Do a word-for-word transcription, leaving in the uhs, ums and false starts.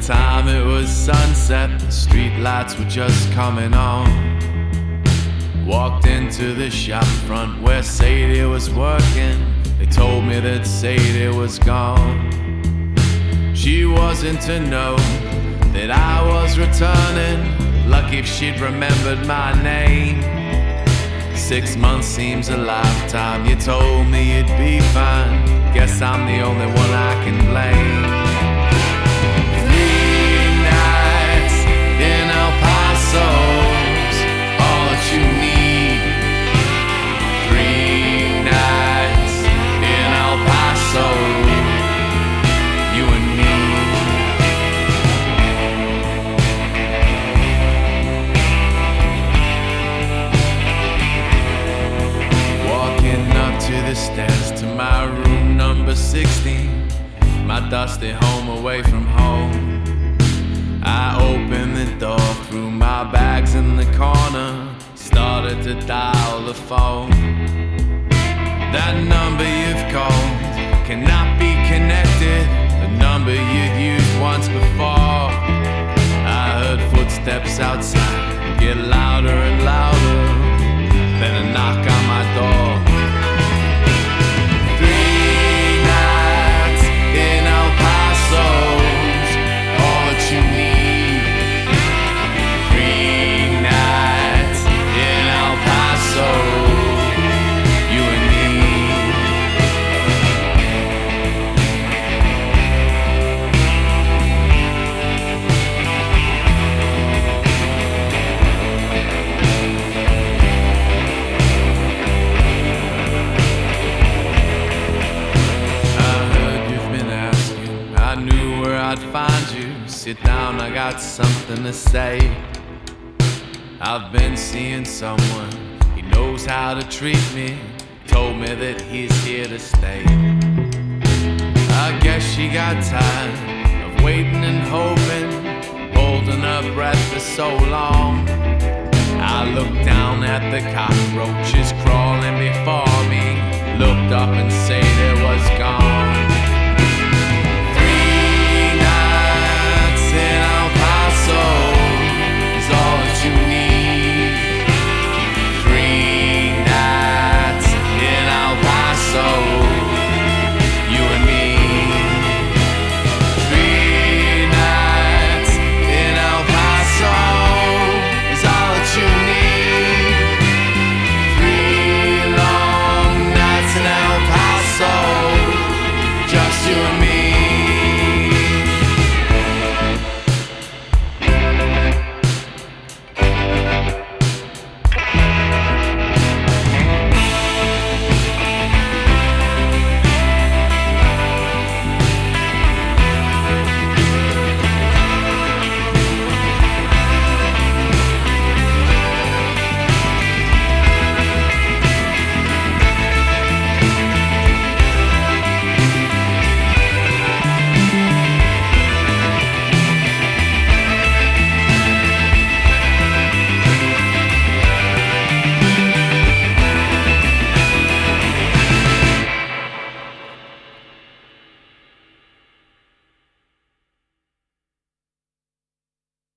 time it was sunset, the street lights were just coming on. Walked into the shop front where Sadie was working. They told me that Sadie was gone. She wasn't to know that I was returning. Lucky if she'd remembered my name. Six months seems a lifetime. You told me you'd be fine. Guess I'm the only one I can blame. Three nights in El Paso's all that you need. Three nights in El Paso, you and me. Walking up to the stairs to my room number sixteen, my dusty home away from home. I opened the door, threw my bags in the corner, started to dial the phone. That number you've called cannot be connected, the number you'd used once before. I heard footsteps outside get louder and louder, then a knock on my door. I'd find you, sit down, I got something to say. I've been seeing someone, he knows how to treat me. Told me that he's here to stay. I guess she got tired of waiting and hoping, holding her breath for so long. I looked down at the cockroaches crawling before me, looked up and said it was gone.